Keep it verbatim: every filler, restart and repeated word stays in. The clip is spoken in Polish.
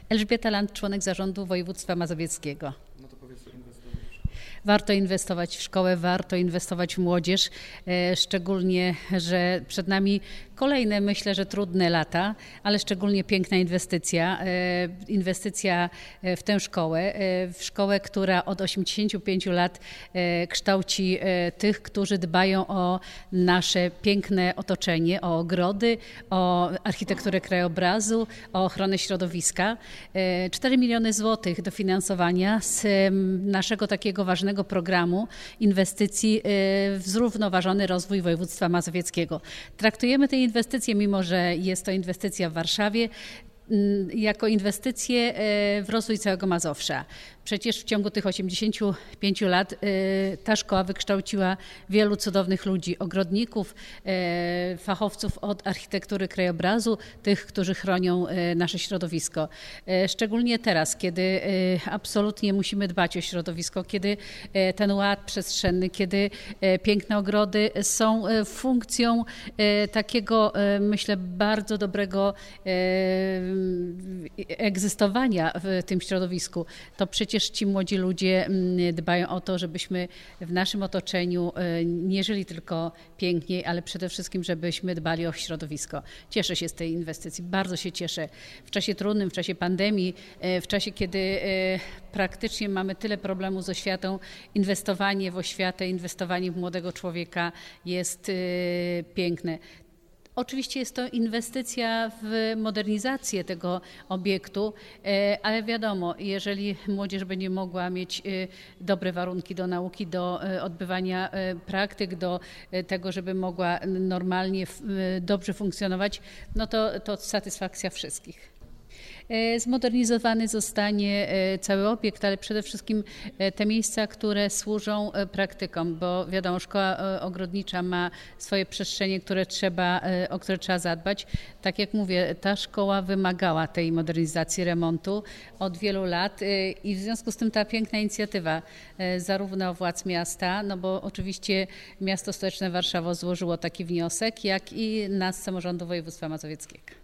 Elżbieta Land, członek zarządu województwa mazowieckiego. No to powiedz, Warto inwestować w szkołę, warto inwestować w młodzież, e, szczególnie, że przed nami kolejne, myślę, że trudne lata, ale szczególnie piękna inwestycja. E, inwestycja w tę szkołę, e, w szkołę, która od osiemdziesięciu pięciu lat e, kształci e, tych, którzy dbają o nasze piękne otoczenie, o ogrody, o architekturę krajobrazu, o ochronę środowiska. E, cztery miliony złotych dofinansowania z e, naszego takiego ważnego programu inwestycji w zrównoważony rozwój województwa mazowieckiego. Traktujemy tę inwestycję, mimo że jest to inwestycja w Warszawie, jako inwestycje w rozwój całego Mazowsza. Przecież w ciągu tych osiemdziesięciu pięciu lat ta szkoła wykształciła wielu cudownych ludzi, ogrodników, fachowców od architektury krajobrazu, tych, którzy chronią nasze środowisko. Szczególnie teraz, kiedy absolutnie musimy dbać o środowisko, kiedy ten ład przestrzenny, kiedy piękne ogrody są funkcją takiego, myślę, bardzo dobrego egzystowania w tym środowisku, to przecież ci młodzi ludzie dbają o to, żebyśmy w naszym otoczeniu nie żyli tylko piękniej, ale przede wszystkim, żebyśmy dbali o środowisko. Cieszę się z tej inwestycji, bardzo się cieszę. W czasie trudnym, w czasie pandemii, w czasie, kiedy praktycznie mamy tyle problemów z oświatą, inwestowanie w oświatę, inwestowanie w młodego człowieka jest piękne. Oczywiście jest to inwestycja w modernizację tego obiektu, ale wiadomo, jeżeli młodzież będzie mogła mieć dobre warunki do nauki, do odbywania praktyk, do tego, żeby mogła normalnie, dobrze funkcjonować, no to, to satysfakcja wszystkich. Zmodernizowany zostanie cały obiekt, ale przede wszystkim te miejsca, które służą praktykom, bo wiadomo, szkoła ogrodnicza ma swoje przestrzenie, które trzeba, o które trzeba zadbać. Tak jak mówię, ta szkoła wymagała tej modernizacji, remontu od wielu lat i w związku z tym ta piękna inicjatywa zarówno władz miasta, no bo oczywiście miasto stołeczne Warszawa złożyło taki wniosek, jak i nas, samorządu województwa mazowieckiego.